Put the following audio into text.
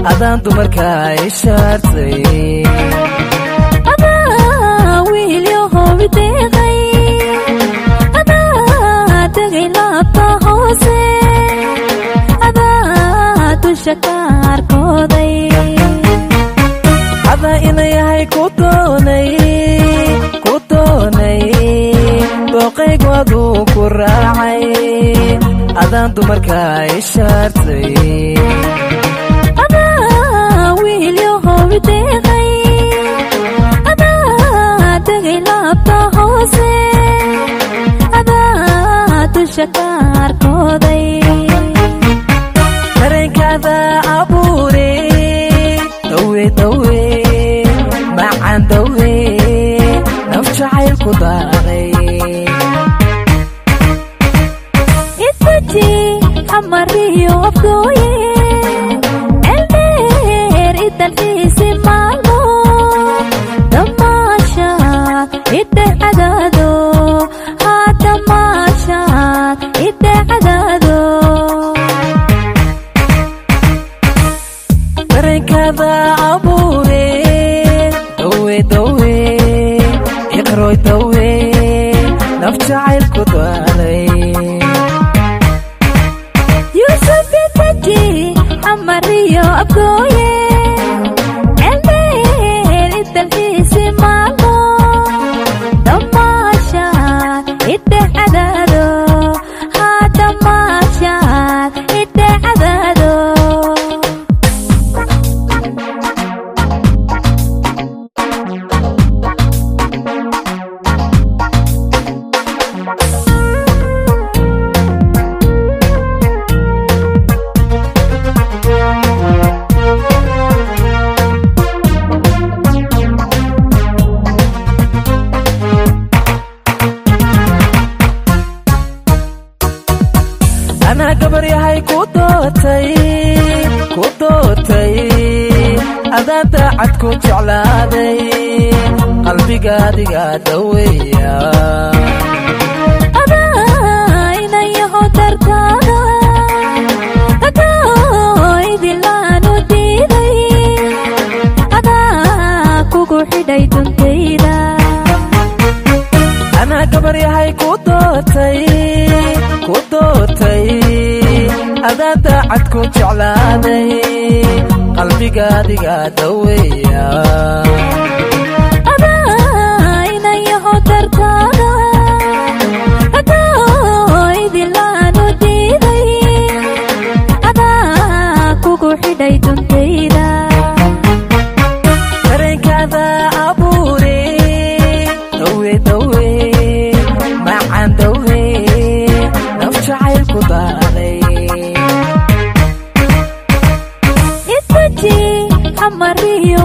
adaan dumarka ishaartay adaa wiilyo hoobideeqay adaa tegay laabta hoose adaa dusha ka arkooday adaa inayahay ku doonay dooqaygu aduu ku raacay adaan dumarka ishaartay adaa wiilyo hoobideeqay adaa tegay laabta hoose adaa dusha ka arkooday dareenkaada abuure dawe macaan dawe naf jacaylku daaqay itaji xamariyo afgooye eldeer idalxiisi maalmo damaashaad idhe cadaado haa damaashaad idhe cadaado dareenkaada abuure dawe iqroy dawe naf jacaylku daalay yusuf itaji xamariyo afgooye eldeer idalxiisi maalmo damaashaad idhe cadaado haa damaashaad idhe cadaado anaa gabar yahay ku doortay adaan daacad ku jeclaaday qalbiga adiga daweeya adaa inayaho dartaada adaa idilaanu diiday adaa kugu xidhay duntayda anaa gabar yahay ku doortay adaan daacad ku jeclaaday qalbiga adiga daweeya adaa inayaho dartaada adaa idilaanu diiday adaa kugu xidhay duntayda dareenkaada abuure dawe macaan dawe naf jacaylku daalay itaji xamariyo